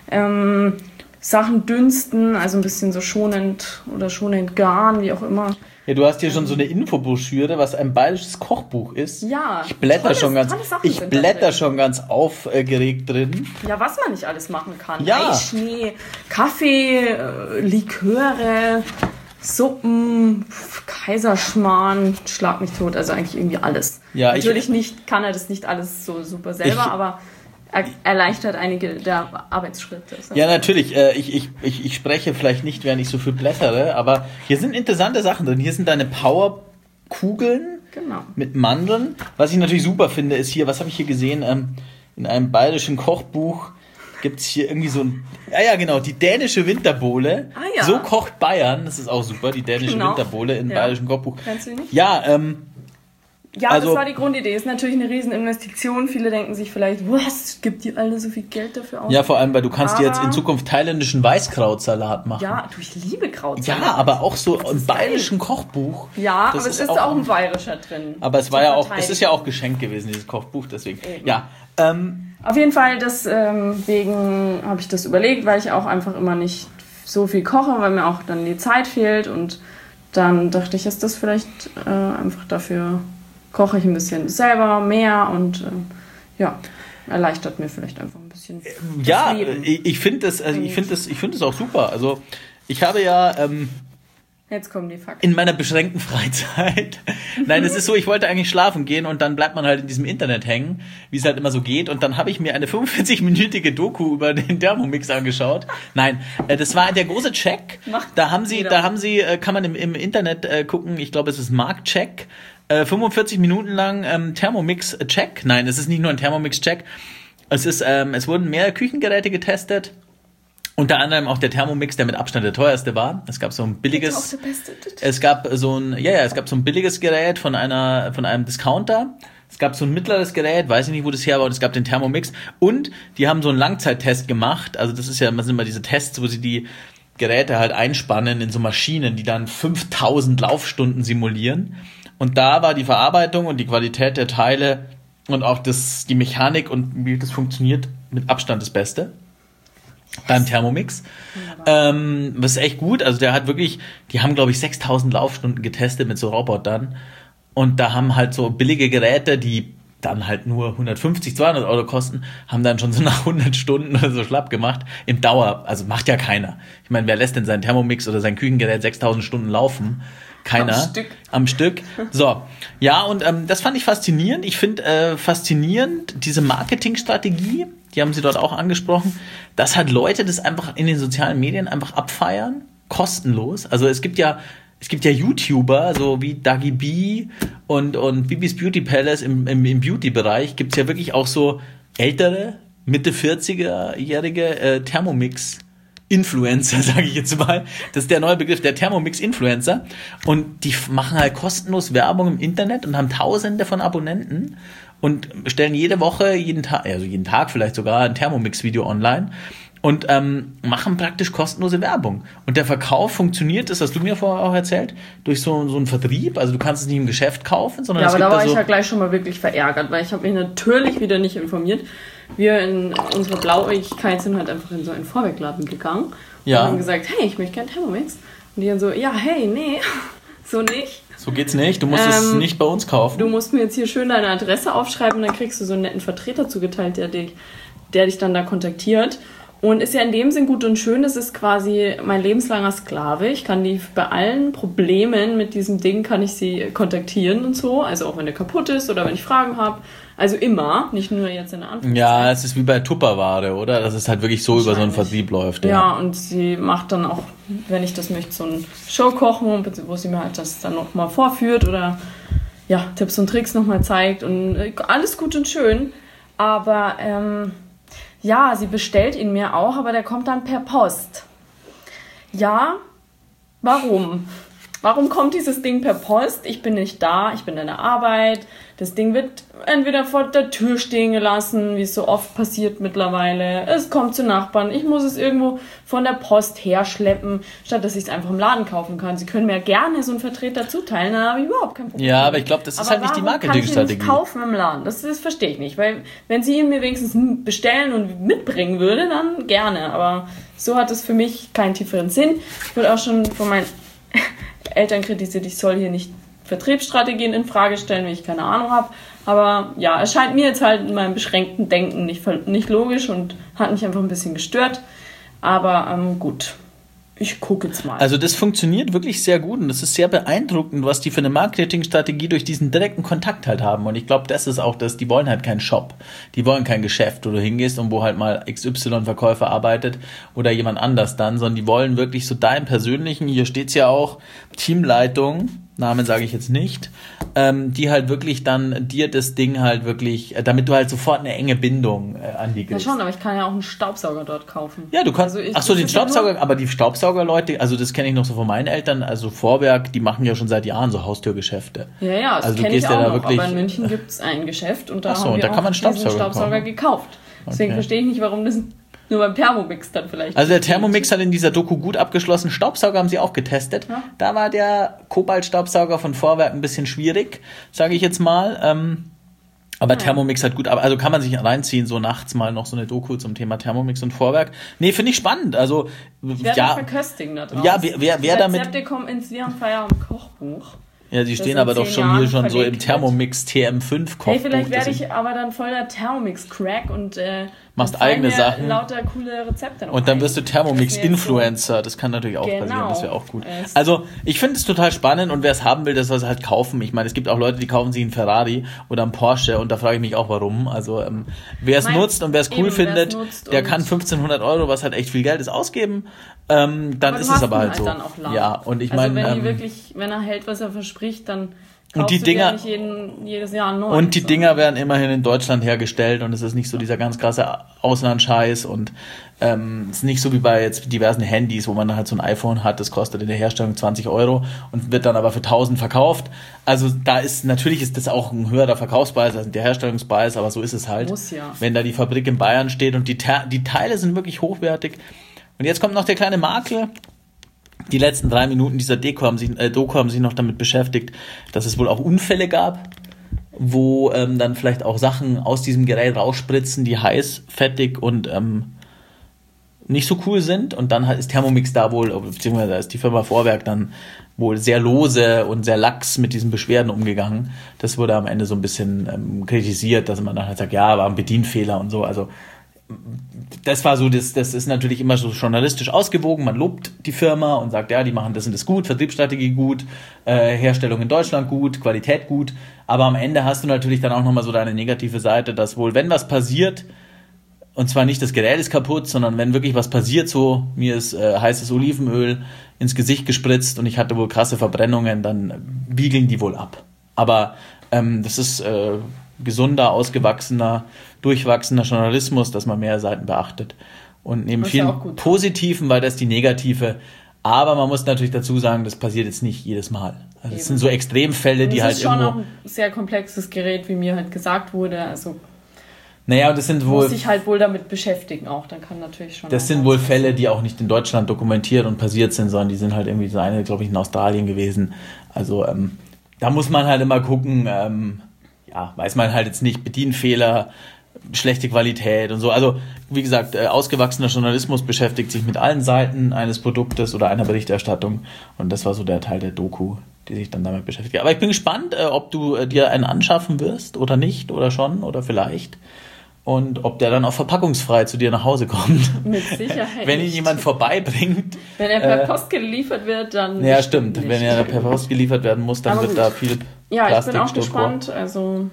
Sachen dünsten, also ein bisschen so schonend oder schonend garen, wie auch immer. Ja, du hast hier schon so eine Infobroschüre, was ein bayerisches Kochbuch ist. Ja. Ich blätter schon ganz aufgeregt drin. Ja, was man nicht alles machen kann. Ja. Eischnee, Kaffee, Liköre, Suppen, Kaiserschmarrn, schlag mich tot, also eigentlich irgendwie alles. Ja, Natürlich kann er das nicht alles so super selber, aber erleichtert einige der Arbeitsschritte. Ja, natürlich. Ich spreche vielleicht nicht, während ich so viel blättere, aber hier sind interessante Sachen drin. Hier sind deine Powerkugeln mit Mandeln. Was ich natürlich super finde, ist hier, was habe ich hier gesehen? In einem bayerischen Kochbuch gibt es hier irgendwie so ein... Ja, genau, die dänische Winterbowle. Ah, ja. So kocht Bayern. Das ist auch super, die dänische Winterbowle im bayerischen Kochbuch. Kennst du nicht? Ja, ja, also, das war die Grundidee. Ist natürlich eine Rieseninvestition. Viele denken sich vielleicht, was, gibt die alle so viel Geld dafür aus? Ja, vor allem, weil du kannst dir jetzt in Zukunft thailändischen Weißkrautsalat machen. Ja, ich liebe Krautsalat. Ja, aber auch so im bayerischen Kochbuch. Ja, aber es ist auch ein bayerischer drin. Aber es war ja auch, es ist ja auch geschenkt gewesen, dieses Kochbuch, deswegen. Eben. Ja. Auf jeden Fall, deswegen habe ich das überlegt, weil ich auch einfach immer nicht so viel koche, weil mir auch dann die Zeit fehlt. Und dann dachte ich, ist das vielleicht einfach dafür... koche ich ein bisschen selber mehr und erleichtert mir vielleicht einfach ein bisschen das Leben. Ich finde das auch super. Also ich habe ja jetzt kommen die Fakten. In meiner beschränkten Freizeit. Nein, es ist so, ich wollte eigentlich schlafen gehen und dann bleibt man halt in diesem Internet hängen, wie es halt immer so geht. Und dann habe ich mir eine 45-minütige Doku über den Thermomix angeschaut. Nein, das war der große Check. Kann man im Internet gucken, ich glaube es ist Marktcheck. 45 Minuten lang Thermomix-Check. Nein, es ist nicht nur ein Thermomix-Check. Es wurden mehrere Küchengeräte getestet. Unter anderem auch der Thermomix, der mit Abstand der teuerste war. Es gab so ein billiges. Es gab so ein billiges Gerät von einem Discounter. Es gab so ein mittleres Gerät, weiß ich nicht, wo das her war, und es gab den Thermomix. Und die haben so einen Langzeittest gemacht. Also das sind immer diese Tests, wo sie die Geräte halt einspannen in so Maschinen, die dann 5000 Laufstunden simulieren. Und da war die Verarbeitung und die Qualität der Teile und auch die Mechanik und wie das funktioniert mit Abstand das Beste. Beim Thermomix. Das ist echt gut. Also der hat wirklich, die haben glaube ich 6000 Laufstunden getestet mit so Robotern. Und da haben halt so billige Geräte, die dann halt nur 150, 200 Euro kosten, haben dann schon so nach 100 Stunden oder so schlapp gemacht. Im Dauer, also macht ja keiner. Ich meine, wer lässt denn seinen Thermomix oder sein Küchengerät 6000 Stunden laufen? Keiner. Am Stück. So. Ja, und das fand ich faszinierend. Ich finde faszinierend diese Marketingstrategie, die haben sie dort auch angesprochen, dass halt Leute das einfach in den sozialen Medien einfach abfeiern, kostenlos. Also es gibt ja YouTuber, so wie Dagi B und Bibis Beauty Palace im Beauty-Bereich, gibt's ja wirklich auch so ältere, Mitte 40er-jährige Thermomix-Influencer, sage ich jetzt mal. Das ist der neue Begriff, der Thermomix-Influencer. Und die machen halt kostenlos Werbung im Internet und haben Tausende von Abonnenten und stellen jede Woche, jeden Tag vielleicht sogar, ein Thermomix-Video online. Und machen praktisch kostenlose Werbung. Und der Verkauf funktioniert, das hast du mir vorher auch erzählt, durch so einen Vertrieb. Also du kannst es nicht im Geschäft kaufen, sondern ja, es aber gibt da war ich ja gleich schon mal wirklich verärgert, weil ich habe mich natürlich wieder nicht informiert. Wir in unserer Blauäugigkeit sind halt einfach in so einen Vorwerkladen gegangen und haben gesagt, hey, ich möchte gerne Thermomix. Und die dann so, ja, hey, nee, so nicht. So geht's nicht, du musst es nicht bei uns kaufen. Du musst mir jetzt hier schön deine Adresse aufschreiben und dann kriegst du so einen netten Vertreter zugeteilt, der dich dann da kontaktiert. Und ist ja in dem Sinn gut und schön, es ist quasi mein lebenslanger Sklave. Ich kann die bei allen Problemen mit diesem Ding, kann ich sie kontaktieren und so. Also auch wenn der kaputt ist oder wenn ich Fragen habe. Also immer, nicht nur jetzt in der Anfangszeit. Ja, es ist wie bei Tupperware, oder? Dass es halt wirklich so über so einen Vertrieb läuft. Ja, und sie macht dann auch, wenn ich das möchte, so ein Showkochen, wo sie mir halt das dann nochmal vorführt oder ja, Tipps und Tricks nochmal zeigt. Und alles gut und schön. Aber ja, sie bestellt ihn mir auch, aber der kommt dann per Post. Ja, warum? Warum kommt dieses Ding per Post? Ich bin nicht da, ich bin in der Arbeit. Das Ding wird entweder vor der Tür stehen gelassen, wie es so oft passiert mittlerweile. Es kommt zu Nachbarn. Ich muss es irgendwo von der Post herschleppen, statt dass ich es einfach im Laden kaufen kann. Sie können mir gerne so einen Vertreter zuteilen, dann habe ich überhaupt kein Problem. Ja, aber ich glaube, das ist halt nicht die Marketingstrategie. Kann ich ihn nicht kaufen im Laden? Das verstehe ich nicht. Weil wenn sie ihn mir wenigstens bestellen und mitbringen würde, dann gerne. Aber so hat es für mich keinen tieferen Sinn. Ich wurde auch schon von meinen Eltern kritisiert, ich soll hier nicht Vertriebsstrategien in Frage stellen, wenn ich keine Ahnung habe. Aber ja, es scheint mir jetzt halt in meinem beschränkten Denken nicht logisch und hat mich einfach ein bisschen gestört. Aber gut, ich gucke jetzt mal. Also das funktioniert wirklich sehr gut und das ist sehr beeindruckend, was die für eine Marketingstrategie durch diesen direkten Kontakt halt haben. Und ich glaube, das ist auch das, die wollen halt keinen Shop. Die wollen kein Geschäft, wo du hingehst und wo halt mal XY-Verkäufer arbeitet oder jemand anders dann, sondern die wollen wirklich so deinen persönlichen, hier steht's ja auch, Teamleitung, Namen sage ich jetzt nicht, die halt wirklich dann dir das Ding halt wirklich, damit du halt sofort eine enge Bindung an die kriegst. Ja schon, aber ich kann ja auch einen Staubsauger dort kaufen. Ja, du kannst, den Staubsauger, aber die Staubsaugerleute, also das kenne ich noch so von meinen Eltern, also Vorwerk, die machen ja schon seit Jahren so Haustürgeschäfte. Ja, das also kenne ich auch da noch, wirklich, aber in München gibt es ein Geschäft und da und haben wir da kann man Staubsauger gekauft. Deswegen verstehe ich nicht, warum das nur beim Thermomix dann vielleicht. Also der Thermomix hat in dieser Doku gut abgeschlossen. Staubsauger haben sie auch getestet. Ja. Da war der Kobalt-Staubsauger von Vorwerk ein bisschen schwierig, sage ich jetzt mal. Aber Thermomix hat gut, also kann man sich reinziehen, so nachts mal noch so eine Doku zum Thema Thermomix und Vorwerk. Nee, finde ich spannend. Also, ich werde mich verköstigen da drauf. Ja, wer damit... Rezepte kommen ins Wir haben Feierabend Kochbuch. Ja, die stehen aber doch schon hier schon so im Thermomix TM5 Kochbuch. Hey, vielleicht werde ich aber dann voll der Thermomix-Crack und machst eigene Sachen. Lauter coole Rezepte noch. Und dann wirst du Thermomix-Influencer. Das kann natürlich auch passieren, das wäre auch gut. Also, ich finde es total spannend und wer es haben will, das soll es halt kaufen. Ich meine, es gibt auch Leute, die kaufen sich einen Ferrari oder einen Porsche und da frage ich mich auch, warum. Also, wer es nutzt und wer es cool findet, der kann 1.500 €, was halt echt viel Geld ist, ausgeben. Dann ist es aber halt so. Dann auch lang. Ja, und ich meine, wenn er hält, was er verspricht, dann Und die Kaufst du dir Dinger, nicht jedes Jahr neu. und die Dinger werden immerhin in Deutschland hergestellt und es ist nicht so dieser ganz krasse Auslandscheiß und es ist nicht so wie bei jetzt diversen Handys, wo man dann halt so ein iPhone hat, das kostet in der Herstellung 20 € und wird dann aber für 1.000 verkauft. Also natürlich ist das auch ein höherer Verkaufspreis als der Herstellungspreis, aber so ist es halt. Muss ja. Wenn da die Fabrik in Bayern steht und die Teile sind wirklich hochwertig. Und jetzt kommt noch der kleine Makel. Die letzten 3 Minuten dieser Doku haben sich noch damit beschäftigt, dass es wohl auch Unfälle gab, wo dann vielleicht auch Sachen aus diesem Gerät rausspritzen, die heiß, fettig und nicht so cool sind. Und dann ist Thermomix da wohl, beziehungsweise da ist die Firma Vorwerk dann wohl sehr lose und sehr lax mit diesen Beschwerden umgegangen. Das wurde am Ende so ein bisschen kritisiert, dass man dann halt sagt, ja, war ein Bedienfehler und so. Also das war so, das ist natürlich immer so journalistisch ausgewogen. Man lobt die Firma und sagt, ja, die machen das und das gut, Vertriebsstrategie gut, Herstellung in Deutschland gut, Qualität gut. Aber am Ende hast du natürlich dann auch nochmal so deine negative Seite, dass wohl, wenn was passiert, und zwar nicht das Gerät ist kaputt, sondern wenn wirklich was passiert, so mir ist heißes Olivenöl ins Gesicht gespritzt und ich hatte wohl krasse Verbrennungen, dann biegeln die wohl ab. Aber das ist gesunder, ausgewachsener, durchwachsener Journalismus, dass man mehr Seiten beachtet. Und neben vielen Positiven war das die negative. Aber man muss natürlich dazu sagen, das passiert jetzt nicht jedes Mal. Also es sind so Extremfälle, die halt irgendwo... Das ist schon auch ein sehr komplexes Gerät, wie mir halt gesagt wurde. Also naja, und das sind wohl... muss sich halt wohl damit beschäftigen auch. Dann kann natürlich schon... Das sind wohl Fälle, die auch nicht in Deutschland dokumentiert und passiert sind, sondern die sind halt irgendwie so eine, glaube ich, in Australien gewesen. Also da muss man halt immer gucken... weiß man halt jetzt nicht, Bedienfehler, schlechte Qualität und so. Also, wie gesagt, ausgewachsener Journalismus beschäftigt sich mit allen Seiten eines Produktes oder einer Berichterstattung. Und das war so der Teil der Doku, die sich dann damit beschäftigt. Aber ich bin gespannt, ob du dir einen anschaffen wirst oder nicht oder schon oder vielleicht. Und ob der dann auch verpackungsfrei zu dir nach Hause kommt. Mit Sicherheit. Wenn ihn jemand vorbeibringt. Wenn er per Post geliefert wird, dann... Ja, stimmt. Nicht. Wenn er per Post geliefert werden muss, dann wird da viel Plastik. Ich bin auch gespannt, also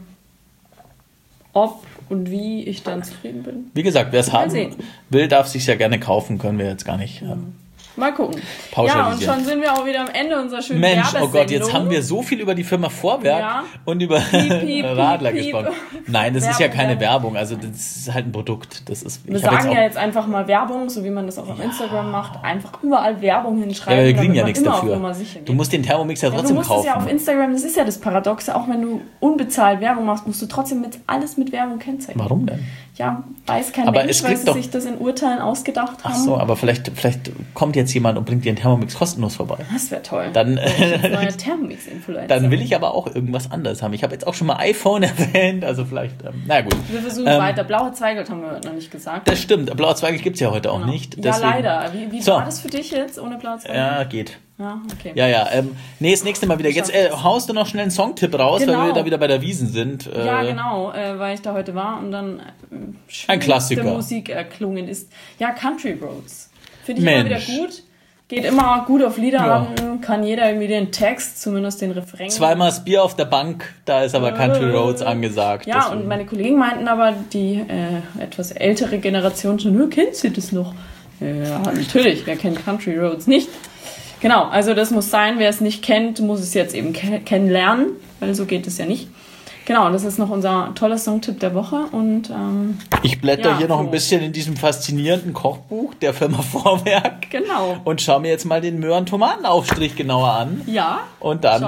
ob und wie ich dann zufrieden bin. Wie gesagt, wer es haben will, darf sich ja gerne kaufen, können wir jetzt gar nicht... Mal gucken. Ja, und schon sind wir auch wieder am Ende unserer schönen Werbesendung. Oh Gott, jetzt haben wir so viel über die Firma Vorwerk und über Radler gesprochen. Nein, das ist ja keine Werbung, also das ist halt ein Produkt. Wir sagen ja jetzt einfach mal Werbung, so wie man das auch auf Instagram macht, einfach überall Werbung hinschreiben. Ja, wir kriegen ja nichts dafür. Du musst den Thermomix ja trotzdem kaufen. Du musst es ja auf Instagram, das ist ja das Paradoxe, auch wenn du unbezahlt Werbung machst, musst du trotzdem alles mit Werbung kennzeichnen. Warum denn? Ja, weiß kein Mensch, weil sie sich das in Urteilen ausgedacht haben. Ach so, aber vielleicht kommt jetzt jemand und bringt dir einen Thermomix kostenlos vorbei. Das wäre toll. Dann neuer Thermomix-Influencer. Dann will ich aber auch irgendwas anderes haben. Ich habe jetzt auch schon mal iPhone erwähnt, also vielleicht, na gut. Wir versuchen weiter. Blaue Zweigelt haben wir noch nicht gesagt. Das stimmt, blaue Zweigelt gibt es ja heute auch nicht. Deswegen. Ja, leider. Wie war das für dich jetzt ohne blaue Zweigelt? Ja, geht. Ja, okay. Ja. Das nächste Mal wieder. Jetzt haust du noch schnell einen Songtipp raus, weil wir da wieder bei der Wiesn sind. Ja, genau, weil ich da heute war und dann ein Klassiker. Musik erklungen ist. Ja, Country Roads. Finde ich immer wieder gut. Geht immer gut auf Lieder an, kann jeder irgendwie den Text, zumindest den Refrain. Zweimal das Bier auf der Bank, da ist aber Country Roads angesagt. Ja, deswegen. Und meine Kollegen meinten aber, die etwas ältere Generation schon, kennt sie das noch? Ja, natürlich, wer kennt Country Roads nicht? Genau, also das muss sein, wer es nicht kennt, muss es jetzt eben kennenlernen, weil so geht es ja nicht. Genau, das ist noch unser toller Songtipp der Woche. Und ich blätter hier noch ein bisschen in diesem faszinierenden Kochbuch der Firma Vorwerk. Genau. Und schaue mir jetzt mal den Möhren-Tomaten-Aufstrich genauer an. Ja. Und dann,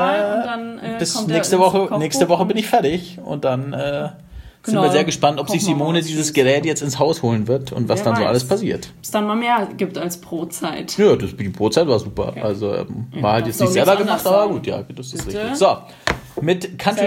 bis kommt nächste Woche bin ich fertig. Und dann sind wir sehr gespannt, ob sich Simone dieses Gerät jetzt ins Haus holen wird und was dann so alles passiert. Ob es dann mal mehr gibt als Brotzeit. Ja, die Brotzeit war super. Okay. Also war halt jetzt nicht selber gemacht, aber gut, ja, das ist richtig. So. Mit Country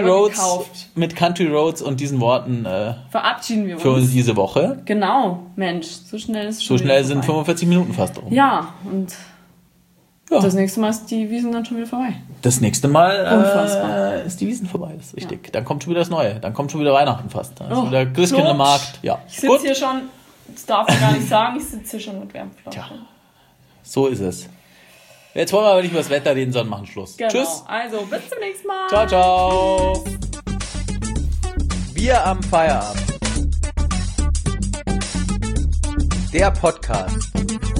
Roads und diesen Worten verabschieden wir uns für uns diese Woche. Genau, Mensch, so schnell sind 45 Minuten fast rum. Ja, und das nächste Mal ist die Wiesn dann schon wieder vorbei. Das nächste Mal ist die Wiesn vorbei, das ist richtig. Ja. Dann kommt schon wieder das Neue, dann kommt schon wieder Weihnachten fast. Dann ist wieder Christkindlmarkt. Ja. Ich sitze hier schon, das darf ich gar nicht sagen, ich sitze hier schon mit Wärmflaschen. Tja, so ist es. Jetzt wollen wir aber nicht über das Wetter reden, sondern machen Schluss. Genau. Tschüss. Also, bis zum nächsten Mal. Ciao, ciao. Wir am Feierabend. Der Podcast.